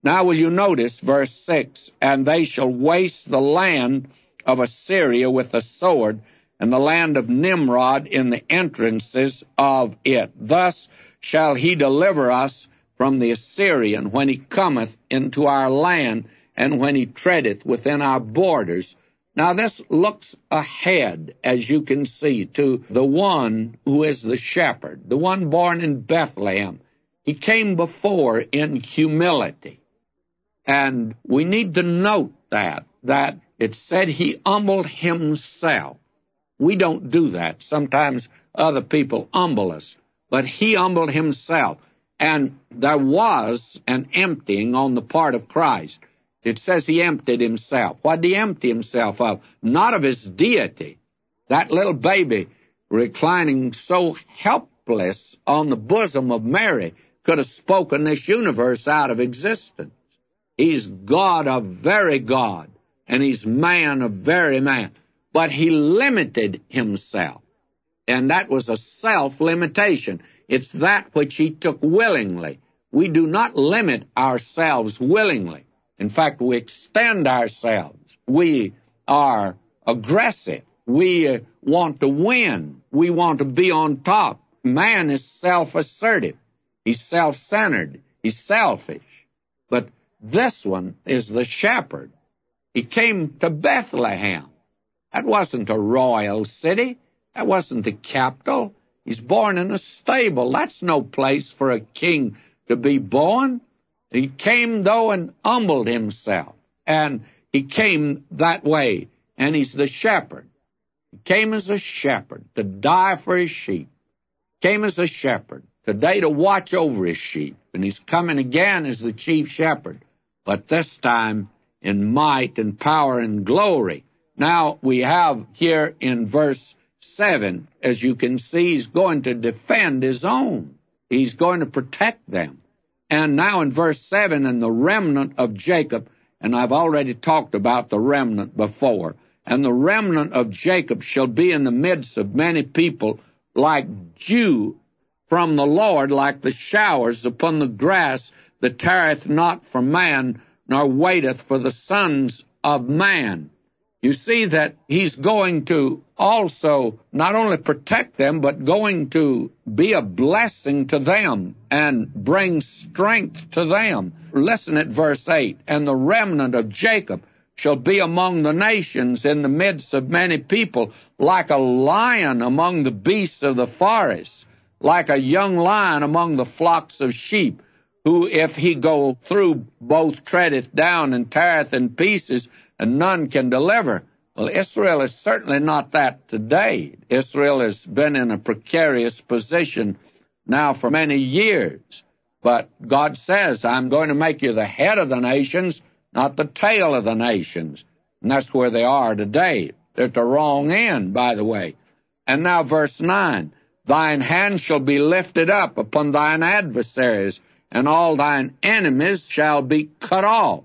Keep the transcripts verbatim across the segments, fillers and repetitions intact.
Now will you notice verse six, and they shall waste the land of Assyria with the sword, and the land of Nimrod in the entrances of it. Thus shall he deliver us from the Assyrian when he cometh into our land, and when he treadeth within our borders. Now this looks ahead, as you can see, to the one who is the shepherd, the one born in Bethlehem. He came before in humility. And we need to note that, that it said he humbled himself. We don't do that. Sometimes other people humble us, but he humbled himself. And there was an emptying on the part of Christ. It says he emptied himself. What did he empty himself of? Not of his deity. That little baby reclining so helpless on the bosom of Mary could have spoken this universe out of existence. He's God of very God, and he's man of very man. But he limited himself, and that was a self-limitation. It's that which he took willingly. We do not limit ourselves willingly. In fact, we extend ourselves. We are aggressive. We uh, want to win. We want to be on top. Man is self-assertive. He's self-centered. He's selfish. But this one is the shepherd. He came to Bethlehem. That wasn't a royal city. That wasn't the capital. He's born in a stable. That's no place for a king to be born. He came, though, and humbled himself. And he came that way. And he's the shepherd. He came as a shepherd to die for his sheep. Came as a shepherd today to watch over his sheep. And he's coming again as the chief shepherd, but this time in might and power and glory. Now we have here in verse seven, as you can see, he's going to defend his own. He's going to protect them. And now in verse seven, and the remnant of Jacob, and I've already talked about the remnant before, and the remnant of Jacob shall be in the midst of many people, like dew from the Lord, like the showers upon the grass, that tarrieth not for man, nor waiteth for the sons of man. You see that he's going to also not only protect them, but going to be a blessing to them and bring strength to them. Listen at verse eight. And the remnant of Jacob shall be among the nations in the midst of many people, like a lion among the beasts of the forest, like a young lion among the flocks of sheep, who, if he go through, both treadeth down and teareth in pieces, and none can deliver. Well, Israel is certainly not that today. Israel has been in a precarious position now for many years. But God says, I'm going to make you the head of the nations, not the tail of the nations. And that's where they are today. They're at the wrong end, by the way. And now verse nine, thine hand shall be lifted up upon thine adversaries, and all thine enemies shall be cut off.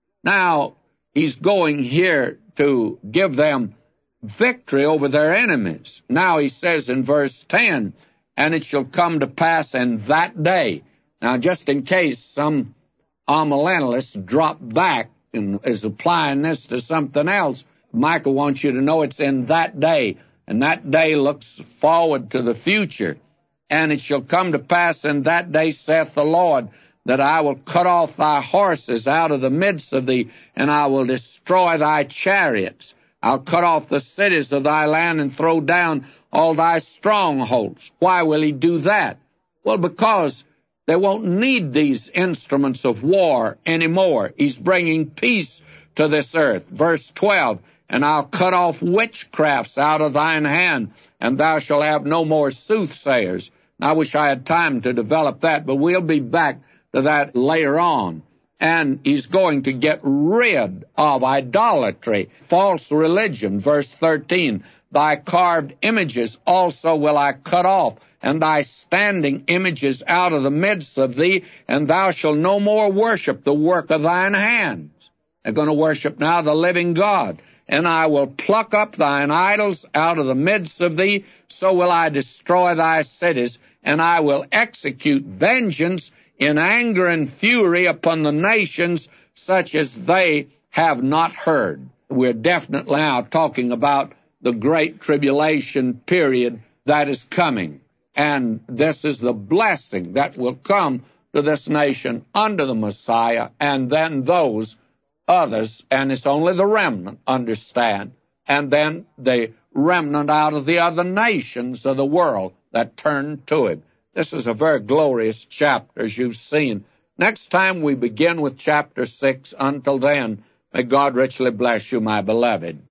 Now, he's going here to give them victory over their enemies. Now he says in verse ten, and it shall come to pass in that day. Now, just in case some amillennialist drop back and is applying this to something else, Micah wants you to know it's in that day, and that day looks forward to the future. And it shall come to pass in that day, saith the Lord, that I will cut off thy horses out of the midst of thee, and I will destroy thy chariots. I'll cut off the cities of thy land and throw down all thy strongholds. Why will he do that? Well, because they won't need these instruments of war anymore. He's bringing peace to this earth. Verse twelve, and I'll cut off witchcrafts out of thine hand, and thou shalt have no more soothsayers. I wish I had time to develop that, but we'll be back to that later on. And he's going to get rid of idolatry, false religion. Verse thirteen, thy carved images also will I cut off, and thy standing images out of the midst of thee, and thou shalt no more worship the work of thine hands. They're going to worship now the living God. And I will pluck up thine idols out of the midst of thee, so will I destroy thy cities, and I will execute vengeance in anger and fury upon the nations such as they have not heard. We're definitely now talking about the great tribulation period that is coming. And this is the blessing that will come to this nation under the Messiah, and then those others, and it's only the remnant, understand, and then the remnant out of the other nations of the world that turn to him. This is a very glorious chapter, as you've seen. Next time we begin with chapter six. Until then, may God richly bless you, my beloved.